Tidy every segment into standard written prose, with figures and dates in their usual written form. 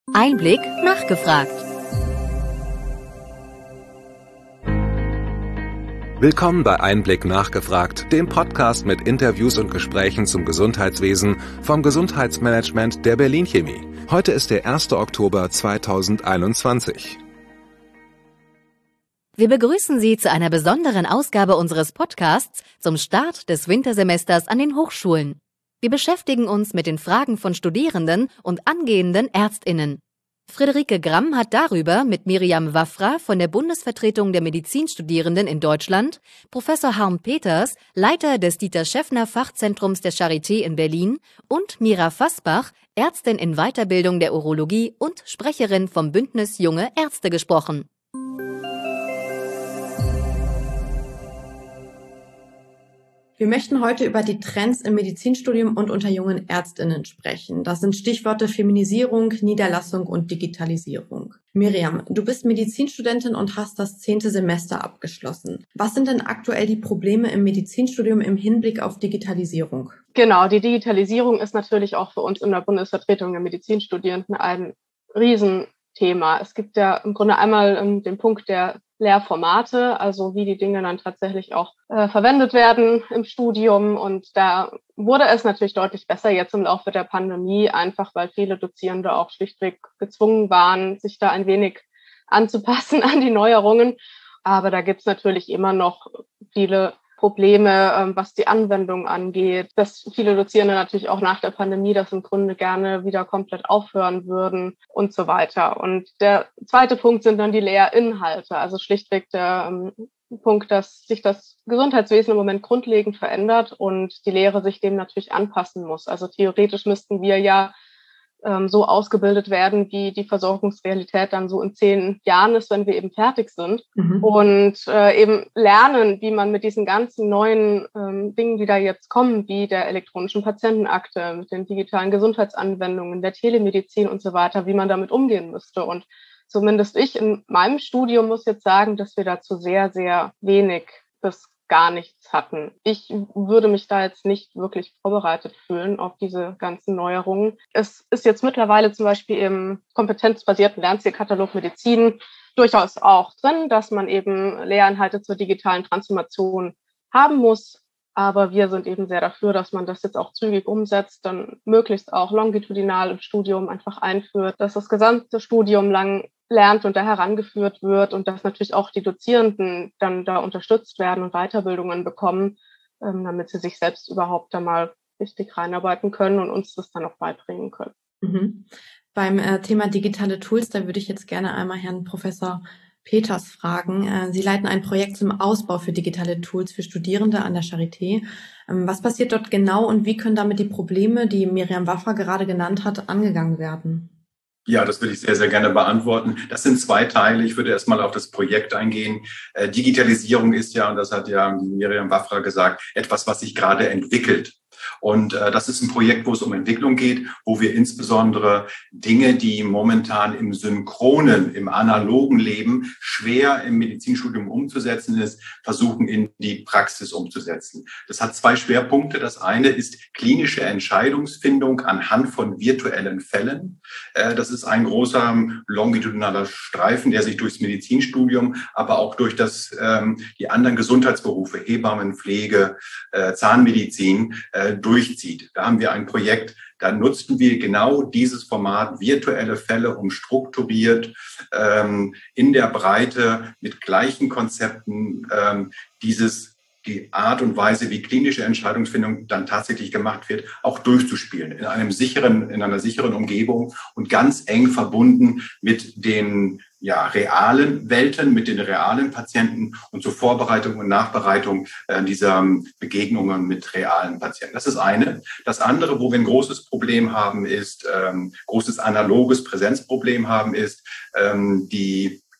Einblick nachgefragt. Willkommen bei Einblick nachgefragt, dem Podcast mit Interviews und Gesprächen zum Gesundheitswesen vom Gesundheitsmanagement der Berlin Chemie. Heute ist der 1. Oktober 2021. Wir begrüßen Sie zu einer besonderen Ausgabe unseres Podcasts zum Start des Wintersemesters an den Hochschulen. Wir beschäftigen uns mit den Fragen von Studierenden und angehenden ÄrztInnen. Friederike Gramm hat darüber mit Miriam Wafra von der Bundesvertretung der Medizinstudierenden in Deutschland, Professor Harm Peters, Leiter des Dieter-Schäffner-Fachzentrums der Charité in Berlin und Mira Fassbach, Ärztin in Weiterbildung der Urologie und Sprecherin vom Bündnis Junge Ärzte gesprochen. Wir möchten heute über die Trends im Medizinstudium und unter jungen ÄrztInnen sprechen. Das sind Stichworte Feminisierung, Niederlassung und Digitalisierung. Miriam, du bist Medizinstudentin und hast das 10. Semester abgeschlossen. Was sind denn aktuell die Probleme im Medizinstudium im Hinblick auf Digitalisierung? Genau, die Digitalisierung ist natürlich auch für uns in der Bundesvertretung der Medizinstudierenden ein Riesenthema. Es gibt ja im Grunde einmal den Punkt der Lehrformate, also wie die Dinge dann tatsächlich auch verwendet werden im Studium. Und da wurde es natürlich deutlich besser jetzt im Laufe der Pandemie, einfach weil viele Dozierende auch schlichtweg gezwungen waren, sich da ein wenig anzupassen an die Neuerungen. Aber da gibt's natürlich immer noch viele Probleme, was die Anwendung angeht, dass viele Dozierende natürlich auch nach der Pandemie das im Grunde gerne wieder komplett aufhören würden und so weiter. Und der zweite Punkt sind dann die Lehrinhalte, also schlichtweg der Punkt, dass sich das Gesundheitswesen im Moment grundlegend verändert und die Lehre sich dem natürlich anpassen muss. Also theoretisch müssten wir ja so ausgebildet werden, wie die Versorgungsrealität dann so in 10 Jahren ist, wenn wir eben fertig sind. Und eben lernen, wie man mit diesen ganzen neuen Dingen, die da jetzt kommen, wie der elektronischen Patientenakte, mit den digitalen Gesundheitsanwendungen, der Telemedizin und so weiter, wie man damit umgehen müsste. Und zumindest ich in meinem Studium muss jetzt sagen, dass wir dazu sehr, sehr wenig bis gar nichts hatten. Ich würde mich da jetzt nicht wirklich vorbereitet fühlen auf diese ganzen Neuerungen. Es ist jetzt mittlerweile zum Beispiel im kompetenzbasierten Lernzielkatalog Medizin durchaus auch drin, dass man eben Lehrinhalte zur digitalen Transformation haben muss. Aber wir sind eben sehr dafür, dass man das jetzt auch zügig umsetzt, dann möglichst auch longitudinal im Studium einfach einführt, dass das gesamte Studium lang lernt und da herangeführt wird und dass natürlich auch die Dozierenden dann da unterstützt werden und Weiterbildungen bekommen, damit sie sich selbst überhaupt da mal richtig reinarbeiten können und uns das dann auch beibringen können. Beim Thema digitale Tools, da würde ich jetzt gerne einmal Herrn Professor Peters fragen. Sie leiten ein Projekt zum Ausbau für digitale Tools für Studierende an der Charité. Was passiert dort genau und wie können damit die Probleme, die Miriam Wafra gerade genannt hat, angegangen werden? Ja, das würde ich sehr, sehr gerne beantworten. Das sind 2 Teile. Ich würde erstmal auf das Projekt eingehen. Digitalisierung ist ja, und das hat ja Miriam Wafra gesagt, etwas, was sich gerade entwickelt. Und das ist ein Projekt, wo es um Entwicklung geht, wo wir insbesondere Dinge, die momentan im synchronen, im analogen Leben schwer im Medizinstudium umzusetzen ist, versuchen in die Praxis umzusetzen. Das hat 2 Schwerpunkte. Das eine ist klinische Entscheidungsfindung anhand von virtuellen Fällen. Das ist ein großer longitudinaler Streifen, der sich durchs Medizinstudium, aber auch durch die anderen Gesundheitsberufe, Hebammen, Pflege, Zahnmedizin, durchzieht. Da haben wir ein Projekt, da nutzten wir genau dieses Format virtuelle Fälle, um strukturiert in der Breite mit gleichen Konzepten die Art und Weise, wie klinische Entscheidungsfindung dann tatsächlich gemacht wird, auch durchzuspielen in einer sicheren Umgebung und ganz eng verbunden mit den realen Welten, mit den realen Patienten und zur Vorbereitung und Nachbereitung dieser Begegnungen mit realen Patienten. Das ist eine. Das andere, wo wir ein großes Problem haben, ist großes analoges Präsenzproblem haben, ist die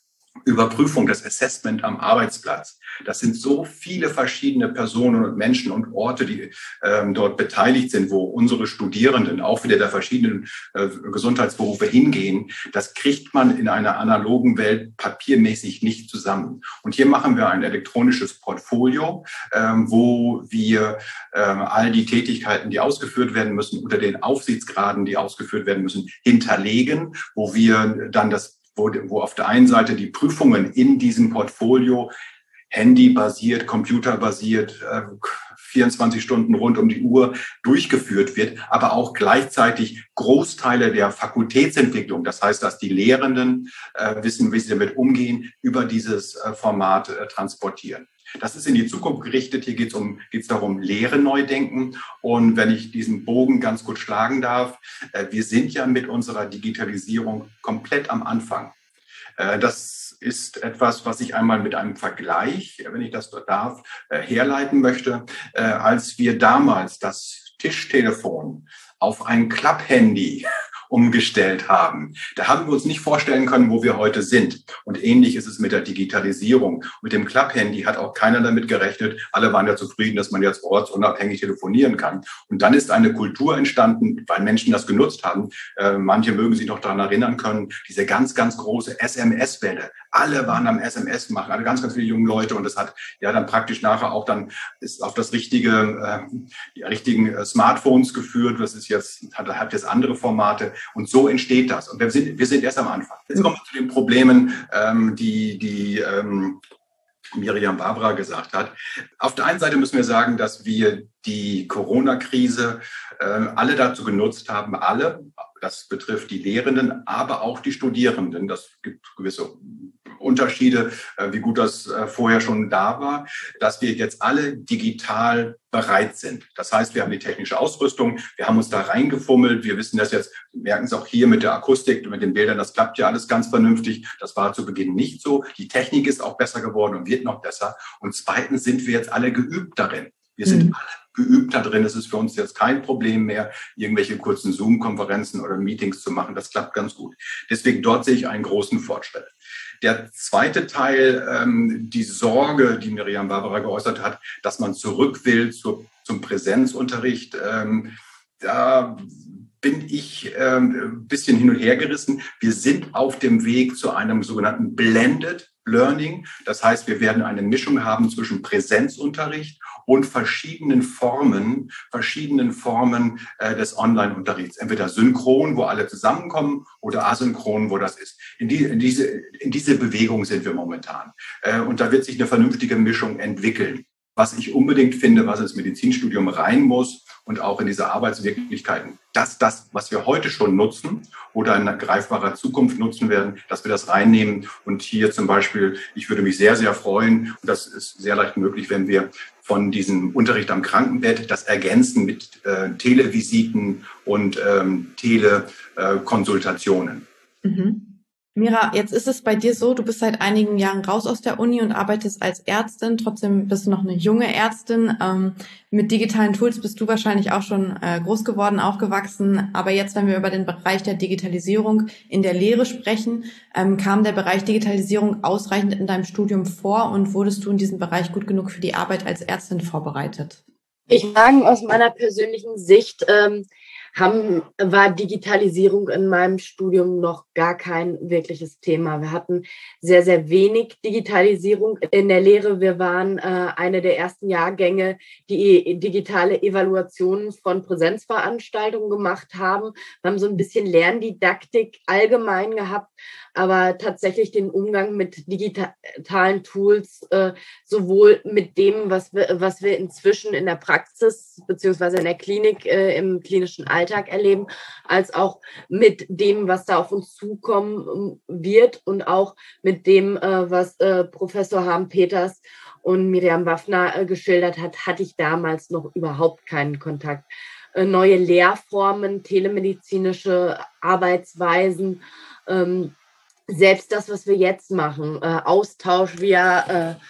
Überprüfung, das Assessment am Arbeitsplatz. Das sind so viele verschiedene Personen und Menschen und Orte, die dort beteiligt sind, wo unsere Studierenden auch wieder der verschiedenen Gesundheitsberufe hingehen. Das kriegt man in einer analogen Welt papiermäßig nicht zusammen. Und hier machen wir ein elektronisches Portfolio, wo wir all die Tätigkeiten, die ausgeführt werden müssen, unter den Aufsichtsgraden, die ausgeführt werden müssen, hinterlegen, wo wir dann wo auf der einen Seite die Prüfungen in diesem Portfolio handybasiert, computerbasiert, 24 Stunden rund um die Uhr durchgeführt wird, aber auch gleichzeitig Großteile der Fakultätsentwicklung, das heißt, dass die Lehrenden wissen, wie sie damit umgehen, über dieses Format transportieren. Das ist in die Zukunft gerichtet. Hier geht's darum, Lehre neu denken. Und wenn ich diesen Bogen ganz gut schlagen darf, wir sind ja mit unserer Digitalisierung komplett am Anfang. Das ist etwas, was ich einmal mit einem Vergleich, wenn ich das darf, herleiten möchte. Als wir damals das Tischtelefon auf ein Klapphandy umgestellt haben. Da haben wir uns nicht vorstellen können, wo wir heute sind. Und ähnlich ist es mit der Digitalisierung. Mit dem Klapphandy hat auch keiner damit gerechnet. Alle waren ja zufrieden, dass man jetzt ortsunabhängig telefonieren kann. Und dann ist eine Kultur entstanden, weil Menschen das genutzt haben. Manche mögen sich noch daran erinnern können, diese ganz, ganz große SMS-Welle. Alle waren am SMS machen, alle ganz, ganz viele junge Leute. Und das hat ja dann praktisch nachher auch dann ist auf das die richtigen Smartphones geführt. Das ist jetzt, hat jetzt andere Formate. Und so entsteht das. Und wir sind erst am Anfang. Jetzt kommen wir zu den Problemen, die Miriam Vavra gesagt hat. Auf der einen Seite müssen wir sagen, dass wir die Corona-Krise alle dazu genutzt haben, das betrifft die Lehrenden, aber auch die Studierenden. Das gibt gewisse Unterschiede, wie gut das vorher schon da war, dass wir jetzt alle digital bereit sind. Das heißt, wir haben die technische Ausrüstung, wir haben uns da reingefummelt, wir wissen das jetzt, merken es auch hier mit der Akustik, mit den Bildern, das klappt ja alles ganz vernünftig. Das war zu Beginn nicht so. Die Technik ist auch besser geworden und wird noch besser. Und zweitens sind wir jetzt alle geübt darin. Wir sind alle geübt da drin. Es ist für uns jetzt kein Problem mehr, irgendwelche kurzen Zoom-Konferenzen oder Meetings zu machen. Das klappt ganz gut. Deswegen dort sehe ich einen großen Fortschritt. Der zweite Teil, die Sorge, die Miriam Vavra geäußert hat, dass man zurück will zum Präsenzunterricht, da bin ich ein bisschen hin und her gerissen. Wir sind auf dem Weg zu einem sogenannten Blended Learning. Das heißt, wir werden eine Mischung haben zwischen Präsenzunterricht und verschiedenen Formen des Online-Unterrichts. Entweder synchron, wo alle zusammenkommen, oder asynchron, wo das ist. In diese Bewegung sind wir momentan. Und da wird sich eine vernünftige Mischung entwickeln. Was ich unbedingt finde, was ins Medizinstudium rein muss und auch in diese Arbeitswirklichkeiten, dass das, was wir heute schon nutzen oder in greifbarer Zukunft nutzen werden, dass wir das reinnehmen. Und hier zum Beispiel, ich würde mich sehr, sehr freuen, und das ist sehr leicht möglich, wenn wir von diesem Unterricht am Krankenbett das ergänzen mit Televisiten und Telekonsultationen. Mira, jetzt ist es bei dir so, du bist seit einigen Jahren raus aus der Uni und arbeitest als Ärztin. Trotzdem bist du noch eine junge Ärztin. Mit digitalen Tools bist du wahrscheinlich auch schon groß geworden, aufgewachsen. Aber jetzt, wenn wir über den Bereich der Digitalisierung in der Lehre sprechen, kam der Bereich Digitalisierung ausreichend in deinem Studium vor und wurdest du in diesem Bereich gut genug für die Arbeit als Ärztin vorbereitet? Ich muss sagen, aus meiner persönlichen Sicht war Digitalisierung in meinem Studium noch gar kein wirkliches Thema. Wir hatten sehr, sehr wenig Digitalisierung in der Lehre. Wir waren eine der ersten Jahrgänge, die digitale Evaluationen von Präsenzveranstaltungen gemacht haben. Wir haben so ein bisschen Lerndidaktik allgemein gehabt, aber tatsächlich den Umgang mit digitalen Tools, sowohl mit dem, was wir inzwischen in der Praxis beziehungsweise in der Klinik im klinischen Alltag erleben, als auch mit dem, was da auf uns zukommen wird und auch mit dem, was Professor Harm-Peters und Miriam Vavra geschildert hat, hatte ich damals noch überhaupt keinen Kontakt. Neue Lehrformen, telemedizinische Arbeitsweisen, selbst das, was wir jetzt machen, Austausch via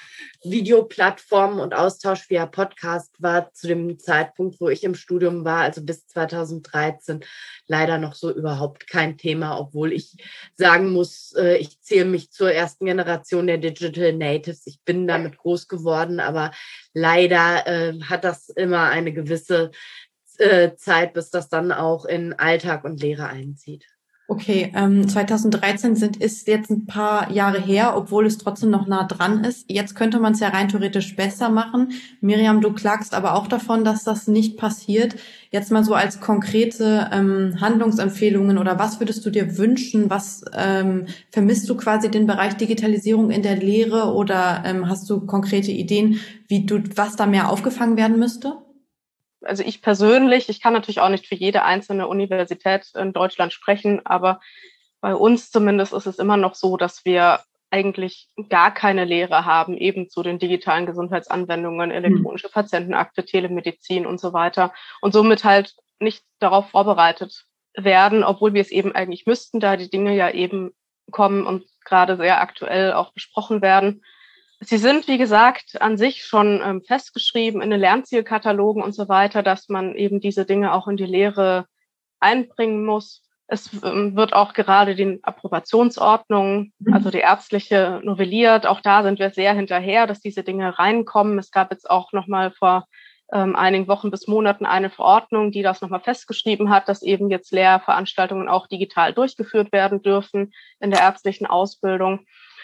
Videoplattformen und Austausch via Podcast war zu dem Zeitpunkt, wo ich im Studium war, also bis 2013, leider noch so überhaupt kein Thema, obwohl ich sagen muss, ich zähle mich zur ersten Generation der Digital Natives. Ich bin damit groß geworden, aber leider hat das immer eine gewisse Zeit, bis das dann auch in Alltag und Lehre einzieht. Okay, 2013 ist jetzt ein paar Jahre her, obwohl es trotzdem noch nah dran ist. Jetzt könnte man es ja rein theoretisch besser machen. Miriam, du klagst aber auch davon, dass das nicht passiert. Jetzt mal so als konkrete Handlungsempfehlungen oder was würdest du dir wünschen? Was vermisst du quasi den Bereich Digitalisierung in der Lehre oder hast du konkrete Ideen, was da mehr aufgefangen werden müsste? Also ich persönlich, ich kann natürlich auch nicht für jede einzelne Universität in Deutschland sprechen, aber bei uns zumindest ist es immer noch so, dass wir eigentlich gar keine Lehre haben, eben zu den digitalen Gesundheitsanwendungen, elektronische Patientenakte, Telemedizin und so weiter und somit halt nicht darauf vorbereitet werden, obwohl wir es eben eigentlich müssten, da die Dinge ja eben kommen und gerade sehr aktuell auch besprochen werden. Sie sind, wie gesagt, an sich schon festgeschrieben in den Lernzielkatalogen und so weiter, dass man eben diese Dinge auch in die Lehre einbringen muss. Es wird auch gerade die Approbationsordnung, also die ärztliche, novelliert. Auch da sind wir sehr hinterher, dass diese Dinge reinkommen. Es gab jetzt auch nochmal vor einigen Wochen bis Monaten eine Verordnung, die das nochmal festgeschrieben hat, dass eben jetzt Lehrveranstaltungen auch digital durchgeführt werden dürfen in der ärztlichen Ausbildung.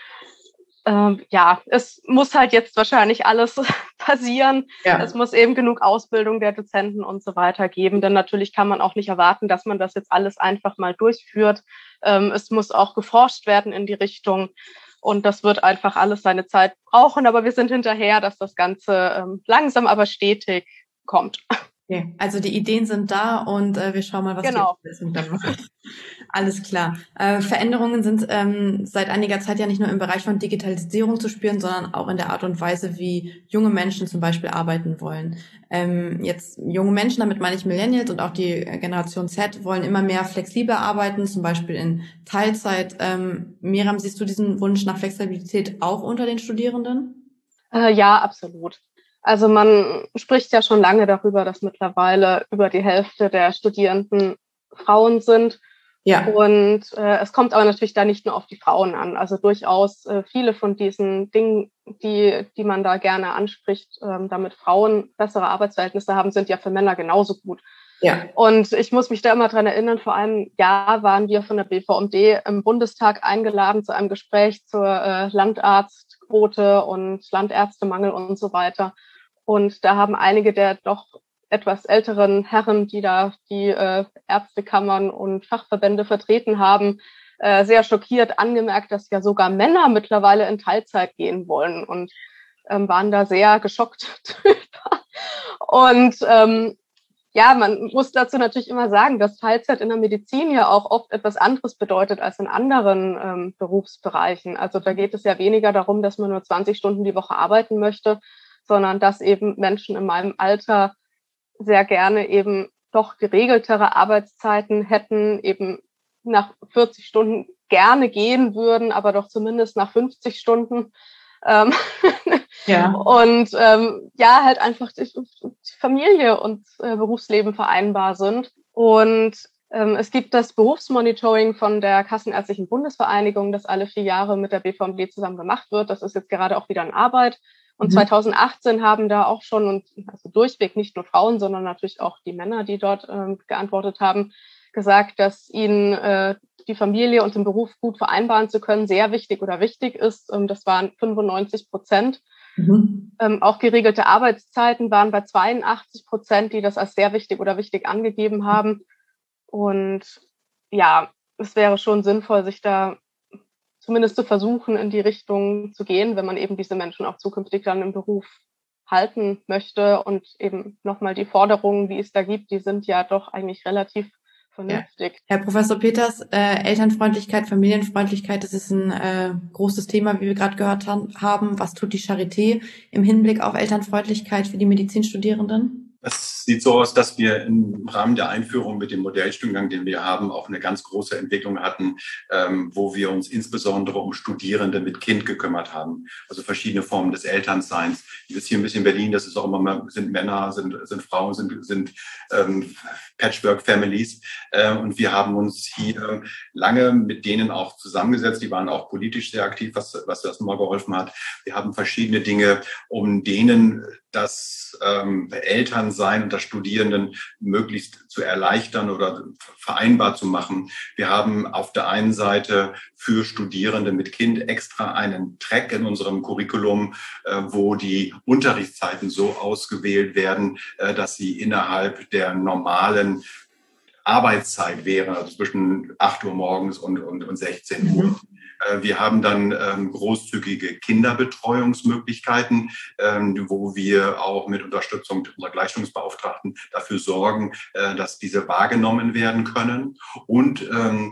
Es muss halt jetzt wahrscheinlich alles passieren. Ja. Es muss eben genug Ausbildung der Dozenten und so weiter geben, denn natürlich kann man auch nicht erwarten, dass man das jetzt alles einfach mal durchführt. Es muss auch geforscht werden in die Richtung und das wird einfach alles seine Zeit brauchen, aber wir sind hinterher, dass das Ganze langsam, aber stetig kommt. Okay. Also die Ideen sind da und wir schauen mal, was die Umsetzung dann macht. Alles klar. Veränderungen sind seit einiger Zeit ja nicht nur im Bereich von Digitalisierung zu spüren, sondern auch in der Art und Weise, wie junge Menschen zum Beispiel arbeiten wollen. Jetzt junge Menschen, damit meine ich Millennials und auch die Generation Z, wollen immer mehr flexibel arbeiten, zum Beispiel in Teilzeit. Miriam, siehst du diesen Wunsch nach Flexibilität auch unter den Studierenden? Ja, absolut. Also man spricht ja schon lange darüber, dass mittlerweile über die Hälfte der Studierenden Frauen sind. Ja. Und es kommt aber natürlich da nicht nur auf die Frauen an. Also durchaus viele von diesen Dingen, die man da gerne anspricht, damit Frauen bessere Arbeitsverhältnisse haben, sind ja für Männer genauso gut. Ja. Und ich muss mich da immer dran erinnern, vor einem Jahr waren wir von der BVMD im Bundestag eingeladen zu einem Gespräch zur Landarztquote und Landärztemangel und so weiter. Und da haben einige der doch etwas älteren Herren, die da die Ärztekammern und Fachverbände vertreten haben, sehr schockiert angemerkt, dass ja sogar Männer mittlerweile in Teilzeit gehen wollen und waren da sehr geschockt drüber. Und man muss dazu natürlich immer sagen, dass Teilzeit in der Medizin ja auch oft etwas anderes bedeutet als in anderen Berufsbereichen. Also da geht es ja weniger darum, dass man nur 20 Stunden die Woche arbeiten möchte, sondern dass eben Menschen in meinem Alter sehr gerne eben doch geregeltere Arbeitszeiten hätten, eben nach 40 Stunden gerne gehen würden, aber doch zumindest nach 50 Stunden. Ja. Und halt einfach die Familie und Berufsleben vereinbar sind. Und es gibt das Berufsmonitoring von der Kassenärztlichen Bundesvereinigung, das alle 4 Jahre mit der BVMD zusammen gemacht wird. Das ist jetzt gerade auch wieder in Arbeit. Und 2018 haben da auch schon, und also durchweg nicht nur Frauen, sondern natürlich auch die Männer, die dort geantwortet haben, gesagt, dass ihnen die Familie und den Beruf gut vereinbaren zu können, sehr wichtig oder wichtig ist. Das waren 95%. Auch geregelte Arbeitszeiten waren bei 82%, die das als sehr wichtig oder wichtig angegeben haben. Und ja, es wäre schon sinnvoll, sich da zumindest zu versuchen, in die Richtung zu gehen, wenn man eben diese Menschen auch zukünftig dann im Beruf halten möchte. Und eben nochmal die Forderungen, die es da gibt, die sind ja doch eigentlich relativ vernünftig. Ja. Herr Professor Peters, Elternfreundlichkeit, Familienfreundlichkeit, das ist ein großes Thema, wie wir gerade gehört haben. Was tut die Charité im Hinblick auf Elternfreundlichkeit für die Medizinstudierenden? Das sieht so aus, dass wir im Rahmen der Einführung mit dem Modellstudiengang, den wir haben, auch eine ganz große Entwicklung hatten, wo wir uns insbesondere um Studierende mit Kind gekümmert haben. Also verschiedene Formen des Elternseins. Jetzt hier ein bisschen in Berlin, das ist auch immer, sind Männer, sind Frauen, sind Patchwork-Families. Und wir haben uns hier lange mit denen auch zusammengesetzt. Die waren auch politisch sehr aktiv, was das mal geholfen hat. Wir haben verschiedene Dinge, um denen das Elternsein und das Studierenden möglichst zu erleichtern oder vereinbar zu machen. Wir haben auf der einen Seite für Studierende mit Kind extra einen Track in unserem Curriculum, wo die Unterrichtszeiten so ausgewählt werden, dass sie innerhalb der normalen Arbeitszeit wären, also zwischen 8 Uhr morgens und 16 Uhr. Wir haben dann großzügige Kinderbetreuungsmöglichkeiten, wo wir auch mit Unterstützung unserer Gleichstellungsbeauftragten dafür sorgen, dass diese wahrgenommen werden können. Und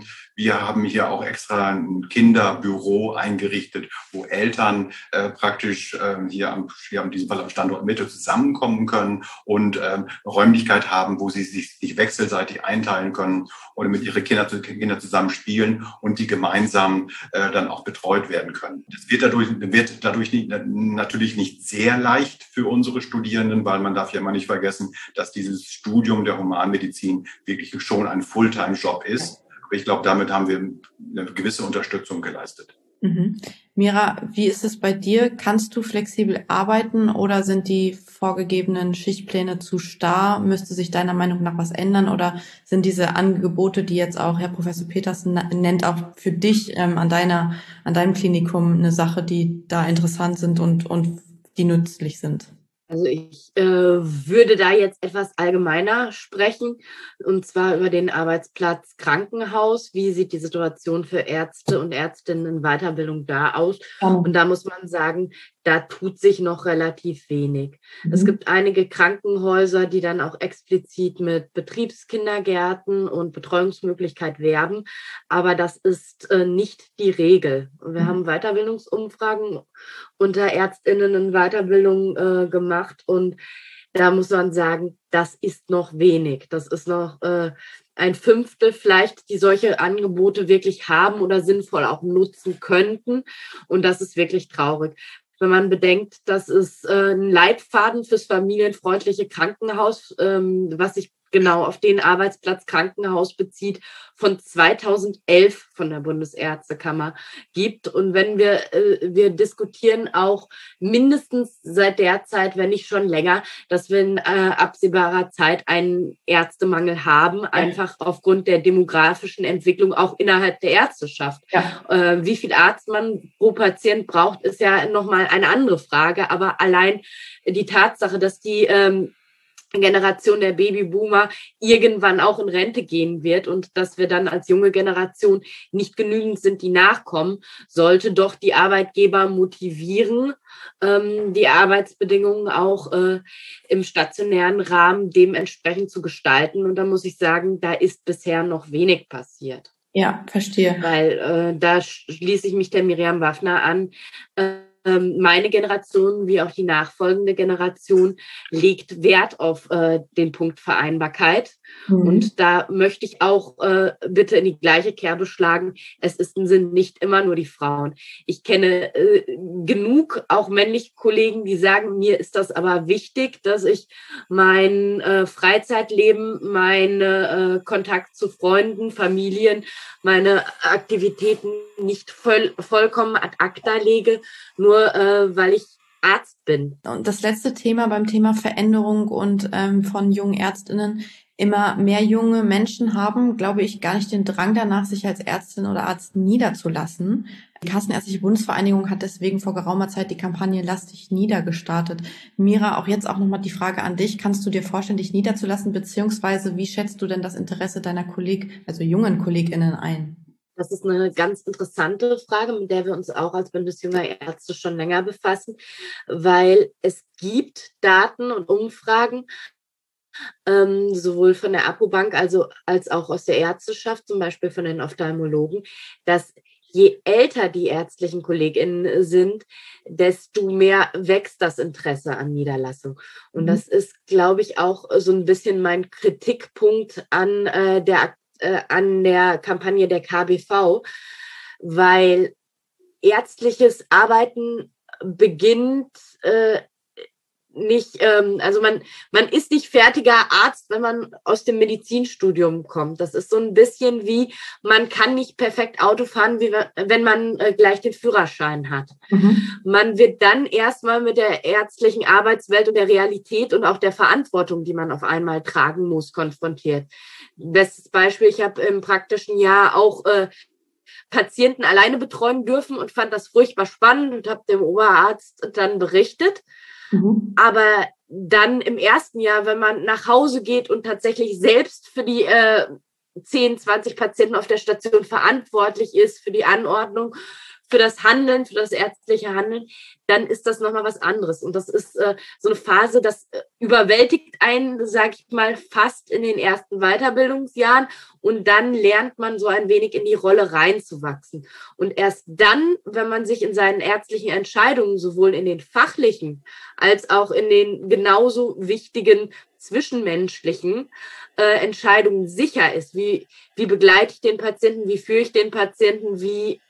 wir haben hier auch extra ein Kinderbüro eingerichtet, wo Eltern praktisch hier in diesem Fall am Standort Mitte zusammenkommen können und Räumlichkeit haben, wo sie sich wechselseitig einteilen können oder mit ihren Kindern zusammen spielen und die gemeinsam dann auch betreut werden können. Das wird dadurch natürlich nicht sehr leicht für unsere Studierenden, weil man darf ja immer nicht vergessen, dass dieses Studium der Humanmedizin wirklich schon ein Fulltime-Job ist. Aber ich glaube, damit haben wir eine gewisse Unterstützung geleistet. Mira, wie ist es bei dir? Kannst du flexibel arbeiten oder sind die vorgegebenen Schichtpläne zu starr? Müsste sich deiner Meinung nach was ändern oder sind diese Angebote, die jetzt auch Herr Professor Petersen nennt, auch für dich an deinem Klinikum eine Sache, die da interessant sind und die nützlich sind? Also ich würde da jetzt etwas allgemeiner sprechen, und zwar über den Arbeitsplatz Krankenhaus. Wie sieht die Situation für Ärzte und Ärztinnen in Weiterbildung da aus? Und da muss man sagen, da tut sich noch relativ wenig. Es gibt einige Krankenhäuser, die dann auch explizit mit Betriebskindergärten und Betreuungsmöglichkeit werben, aber das ist nicht die Regel. Wir haben Weiterbildungsumfragen unter ÄrztInnen in Weiterbildung gemacht und da muss man sagen, das ist noch wenig. Das ist noch ein Fünftel vielleicht, die solche Angebote wirklich haben oder sinnvoll auch nutzen könnten. Und das ist wirklich traurig. Wenn man bedenkt, dass es ein Leitfaden fürs familienfreundliche Krankenhaus, was sich genau auf den Arbeitsplatz Krankenhaus bezieht, von 2011 von der Bundesärztekammer gibt. Und wenn wir diskutieren auch mindestens seit der Zeit, wenn nicht schon länger, dass wir in absehbarer Zeit einen Ärztemangel haben, einfach aufgrund der demografischen Entwicklung auch innerhalb der Ärzteschaft. Ja. Wie viel Arzt man pro Patient braucht, ist ja nochmal eine andere Frage. Aber allein die Tatsache, dass die Generation der Babyboomer irgendwann auch in Rente gehen wird und dass wir dann als junge Generation nicht genügend sind, die nachkommen, sollte doch die Arbeitgeber motivieren, die Arbeitsbedingungen auch im stationären Rahmen dementsprechend zu gestalten. Und da muss ich sagen, da ist bisher noch wenig passiert. Ja, verstehe. Weil da schließe ich mich der Miriam Waffner an. Meine Generation wie auch die nachfolgende Generation legt Wert auf den Punkt Vereinbarkeit. Und da möchte ich auch bitte in die gleiche Kerbe schlagen. Es sind nicht immer nur die Frauen. Ich kenne genug auch männliche Kollegen, die sagen, mir ist das aber wichtig, dass ich mein Freizeitleben, meinen Kontakt zu Freunden, Familien, meine Aktivitäten nicht vollkommen ad acta lege, nur weil ich Arzt bin. Und das letzte Thema beim Thema Veränderung und von jungen ÄrztInnen, immer mehr junge Menschen haben, glaube ich, gar nicht den Drang danach, sich als Ärztin oder Arzt niederzulassen. Die Kassenärztliche Bundesvereinigung hat deswegen vor geraumer Zeit die Kampagne Lass dich nieder gestartet. Mira, auch jetzt auch nochmal die Frage an dich. Kannst du dir vorstellen, dich niederzulassen, beziehungsweise wie schätzt du denn das Interesse deiner jungen KollegInnen ein? Das ist eine ganz interessante Frage, mit der wir uns auch als Bündnis junger Ärzte schon länger befassen, weil es gibt Daten und Umfragen, sowohl von der Apobank als auch aus der Ärzteschaft, zum Beispiel von den Ophthalmologen, dass je älter die ärztlichen KollegInnen sind, desto mehr wächst das Interesse an Niederlassung. Und das ist, glaube ich, auch so ein bisschen mein Kritikpunkt an der Kampagne der KBV, weil ärztliches Arbeiten beginnt nicht, also man ist nicht fertiger Arzt, wenn man aus dem Medizinstudium kommt. Das ist so ein bisschen wie, man kann nicht perfekt Auto fahren, wie wenn man gleich den Führerschein hat. Man wird dann erstmal mit der ärztlichen Arbeitswelt und der Realität und auch der Verantwortung, die man auf einmal tragen muss, konfrontiert. Bestes Beispiel, ich habe im praktischen Jahr auch Patienten alleine betreuen dürfen und fand das furchtbar spannend und habe dem Oberarzt dann berichtet. Aber dann im ersten Jahr, wenn man nach Hause geht und tatsächlich selbst für die 10, 20 Patienten auf der Station verantwortlich ist, für die Anordnung, für das Handeln, für das ärztliche Handeln, dann ist das nochmal was anderes. Und das ist so eine Phase, das überwältigt einen, sage ich mal, fast in den ersten Weiterbildungsjahren. Und dann lernt man so ein wenig in die Rolle reinzuwachsen. Und erst dann, wenn man sich in seinen ärztlichen Entscheidungen sowohl in den fachlichen als auch in den genauso wichtigen zwischenmenschlichen Entscheidungen sicher ist, wie begleite ich den Patienten, wie führe ich den Patienten, wie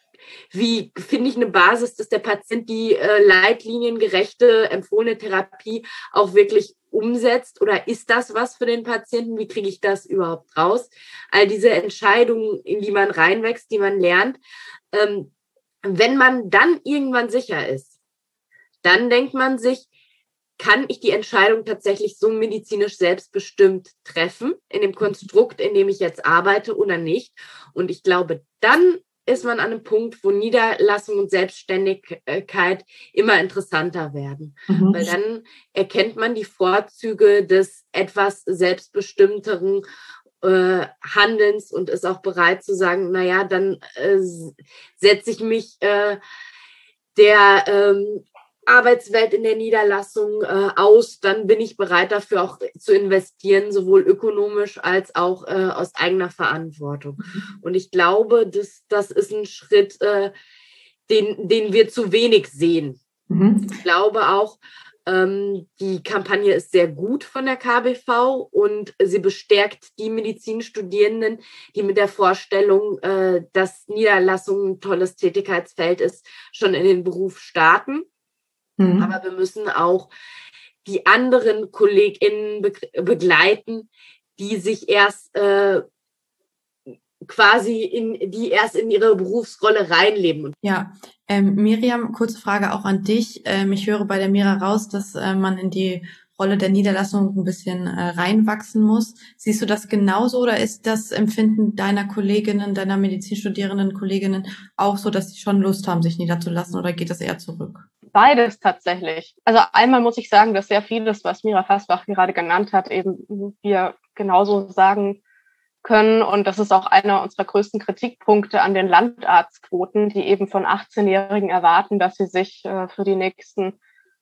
finde ich eine Basis, dass der Patient die leitliniengerechte, empfohlene Therapie auch wirklich umsetzt? Oder ist das was für den Patienten? Wie kriege ich das überhaupt raus? All diese Entscheidungen, in die man reinwächst, die man lernt. Wenn man dann irgendwann sicher ist, dann denkt man sich, kann ich die Entscheidung tatsächlich so medizinisch selbstbestimmt treffen, in dem Konstrukt, in dem ich jetzt arbeite oder nicht? Und ich glaube, dann ist man an einem Punkt, wo Niederlassung und Selbstständigkeit immer interessanter werden. Weil dann erkennt man die Vorzüge des etwas selbstbestimmteren Handelns und ist auch bereit zu sagen, naja, dann setze ich mich der Arbeitswelt in der Niederlassung aus, dann bin ich bereit dafür auch zu investieren, sowohl ökonomisch als auch aus eigener Verantwortung. Und ich glaube, das ist ein Schritt, den wir zu wenig sehen. Ich glaube auch, die Kampagne ist sehr gut von der KBV und sie bestärkt die Medizinstudierenden, die mit der Vorstellung, dass Niederlassung ein tolles Tätigkeitsfeld ist, schon in den Beruf starten. Aber wir müssen auch die anderen KollegInnen begleiten, die sich erst die erst in ihre Berufsrolle reinleben. Ja, Miriam, kurze Frage auch an dich. Ich höre bei der Mira raus, dass man in die Rolle der Niederlassung ein bisschen reinwachsen muss. Siehst du das genauso oder ist das Empfinden deiner Kolleginnen, deiner Medizinstudierenden Kolleginnen auch so, dass sie schon Lust haben, sich niederzulassen oder geht das eher zurück? Beides tatsächlich. Also einmal muss ich sagen, dass sehr vieles, was Mira Fasbach gerade genannt hat, eben wir genauso sagen können. Und das ist auch einer unserer größten Kritikpunkte an den Landarztquoten, die eben von 18-Jährigen erwarten, dass sie sich für die nächsten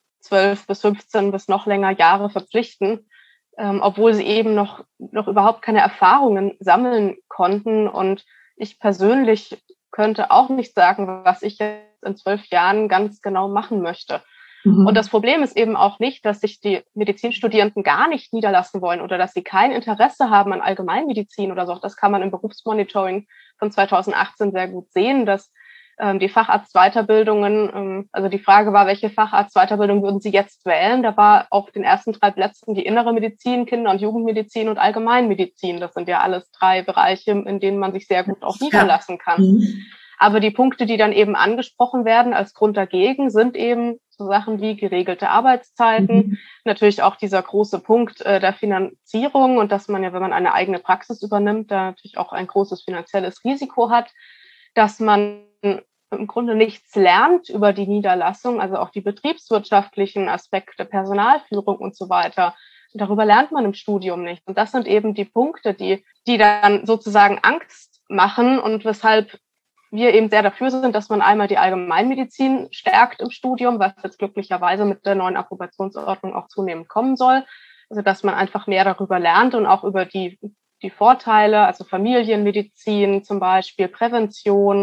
12 bis 15 bis noch länger Jahre verpflichten, obwohl sie eben noch überhaupt keine Erfahrungen sammeln konnten. Und ich persönlich könnte auch nicht sagen, was ich jetzt in 12 Jahren ganz genau machen möchte. Und das Problem ist eben auch nicht, dass sich die Medizinstudierenden gar nicht niederlassen wollen oder dass sie kein Interesse haben an Allgemeinmedizin oder so. Das kann man im Berufsmonitoring von 2018 sehr gut sehen, dass die Facharztweiterbildungen, also die Frage war, welche Facharztweiterbildung würden Sie jetzt wählen? Da war auf den ersten 3 Plätzen die innere Medizin, Kinder- und Jugendmedizin und Allgemeinmedizin. Das sind ja alles 3 Bereiche, in denen man sich sehr gut auch niederlassen kann. Aber die Punkte, die dann eben angesprochen werden als Grund dagegen, sind eben so Sachen wie geregelte Arbeitszeiten, natürlich auch dieser große Punkt der Finanzierung und dass man ja, wenn man eine eigene Praxis übernimmt, da natürlich auch ein großes finanzielles Risiko hat, dass man im Grunde nichts lernt über die Niederlassung, also auch die betriebswirtschaftlichen Aspekte, Personalführung und so weiter. Darüber lernt man im Studium nicht. Und das sind eben die Punkte, die dann sozusagen Angst machen und weshalb wir eben sehr dafür sind, dass man einmal die Allgemeinmedizin stärkt im Studium, was jetzt glücklicherweise mit der neuen Approbationsordnung auch zunehmend kommen soll. Also dass man einfach mehr darüber lernt und auch über die Vorteile, also Familienmedizin zum Beispiel, Prävention,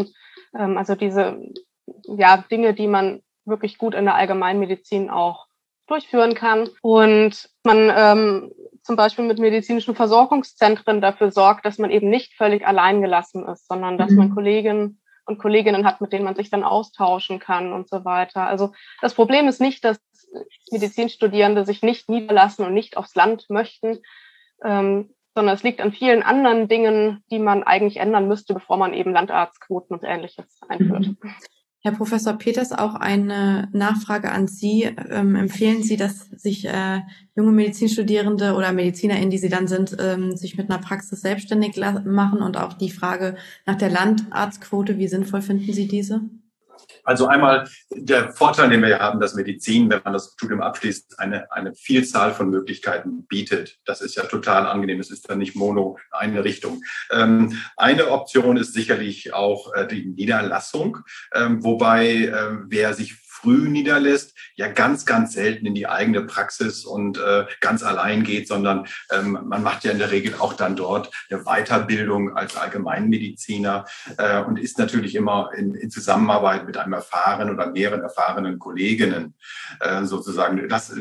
Also diese Dinge, die man wirklich gut in der Allgemeinmedizin auch durchführen kann. Und man zum Beispiel mit medizinischen Versorgungszentren dafür sorgt, dass man eben nicht völlig allein gelassen ist, sondern dass man Kolleginnen und Kolleginnen hat, mit denen man sich dann austauschen kann und so weiter. Also das Problem ist nicht, dass Medizinstudierende sich nicht niederlassen und nicht aufs Land möchten, sondern es liegt an vielen anderen Dingen, die man eigentlich ändern müsste, bevor man eben Landarztquoten und Ähnliches einführt. Herr Professor Peters, auch eine Nachfrage an Sie. Empfehlen Sie, dass sich junge Medizinstudierende oder MedizinerInnen, die Sie dann sind, sich mit einer Praxis selbstständig machen? Und auch die Frage nach der Landarztquote, wie sinnvoll finden Sie diese? Also einmal der Vorteil, den wir ja haben, dass Medizin, wenn man das Studium abschließt, eine Vielzahl von Möglichkeiten bietet. Das ist ja total angenehm. Es ist dann nicht mono eine Richtung. Eine Option ist sicherlich auch die Niederlassung, wobei wer sich früh niederlässt, ja ganz, ganz selten in die eigene Praxis und ganz allein geht, sondern man macht ja in der Regel auch dann dort eine Weiterbildung als Allgemeinmediziner und ist natürlich immer in Zusammenarbeit mit einem erfahrenen oder mehreren erfahrenen Kolleginnen sozusagen.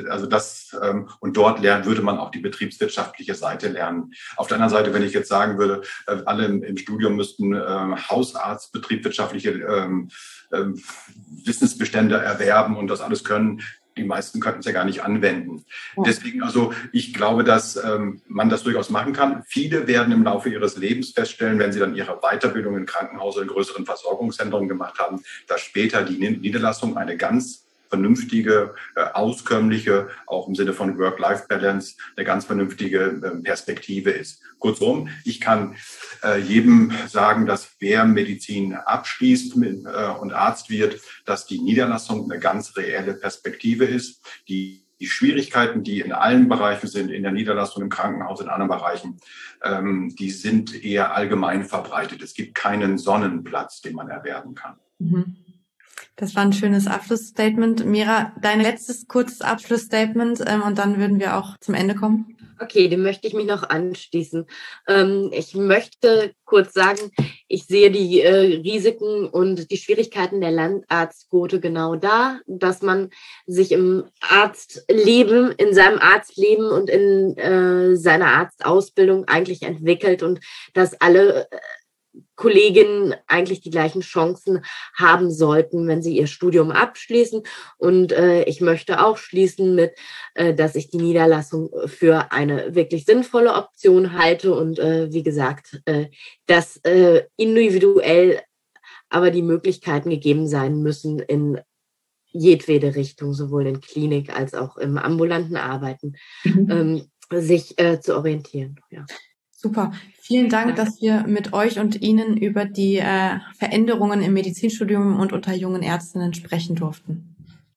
Und dort würde man auch die betriebswirtschaftliche Seite lernen. Auf der anderen Seite, wenn ich jetzt sagen würde, alle im Studium müssten Hausarzt, betriebswirtschaftliche Wissensbestände erwerben und das alles können. Die meisten könnten es ja gar nicht anwenden. Ja. Deswegen, also ich glaube, dass man das durchaus machen kann. Viele werden im Laufe ihres Lebens feststellen, wenn sie dann ihre Weiterbildung im Krankenhaus oder in größeren Versorgungszentren gemacht haben, dass später die Niederlassung eine ganz vernünftige, auskömmliche, auch im Sinne von Work-Life-Balance, eine ganz vernünftige Perspektive ist. Kurzum, ich kann jedem sagen, dass wer Medizin abschließt und Arzt wird, dass die Niederlassung eine ganz reelle Perspektive ist. Die Schwierigkeiten, die in allen Bereichen sind, in der Niederlassung, im Krankenhaus, in anderen Bereichen, die sind eher allgemein verbreitet. Es gibt keinen Sonnenplatz, den man erwerben kann. Mhm. Das war ein schönes Abschlussstatement. Mira, dein letztes kurzes Abschlussstatement und dann würden wir auch zum Ende kommen. Okay, dem möchte ich mich noch anschließen. Ich möchte kurz sagen, ich sehe die Risiken und die Schwierigkeiten der Landarztquote genau da, dass man sich im Arztleben, in seinem Arztleben und in seiner Arztausbildung eigentlich entwickelt und dass alle Kolleginnen eigentlich die gleichen Chancen haben sollten, wenn sie ihr Studium abschließen. Und ich möchte auch schließen mit, dass ich die Niederlassung für eine wirklich sinnvolle Option halte und wie gesagt, dass individuell aber die Möglichkeiten gegeben sein müssen in jedwede Richtung, sowohl in Klinik als auch im ambulanten Arbeiten, sich zu orientieren. Ja. Super. Vielen Dank, dass wir mit euch und Ihnen über die Veränderungen im Medizinstudium und unter jungen Ärztinnen sprechen durften.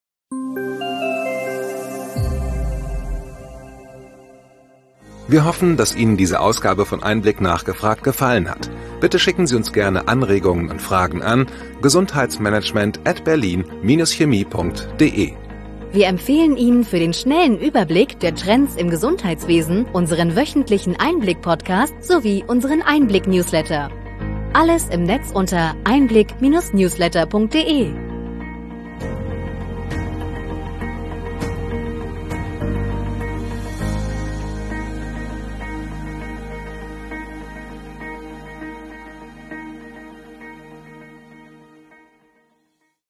Wir hoffen, dass Ihnen diese Ausgabe von Einblick nachgefragt gefallen hat. Bitte schicken Sie uns gerne Anregungen und Fragen an gesundheitsmanagement@berlin-chemie.de. Wir empfehlen Ihnen für den schnellen Überblick der Trends im Gesundheitswesen unseren wöchentlichen Einblick-Podcast sowie unseren Einblick-Newsletter. Alles im Netz unter einblick-newsletter.de.